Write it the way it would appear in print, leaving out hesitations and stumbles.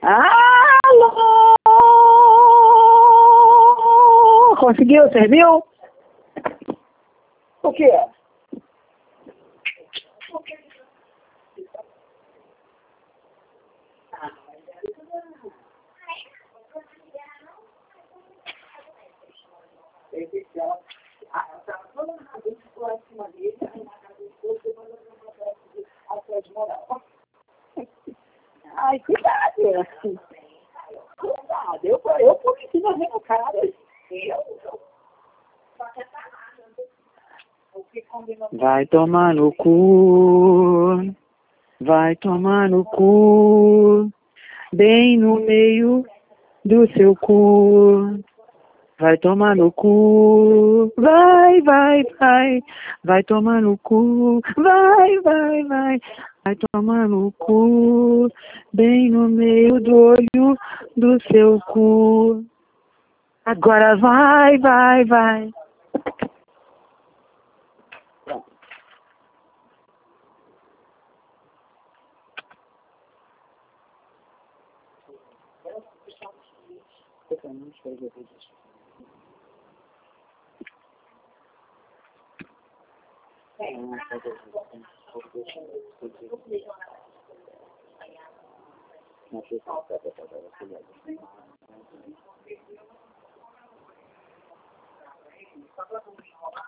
Alô! Conseguiu? Serviu? O quê? Ai, cuidado. Cuidado. Eu prometi na minha cara. Vai tomar no cu. Vai tomar no cu. Bem no meio do seu cu. Vai tomar no cu, vai, vai, vai, vai tomar no cu, vai, vai, vai, vai tomar no cu, bem no meio do olho do seu cu. Agora vai, vai, vai.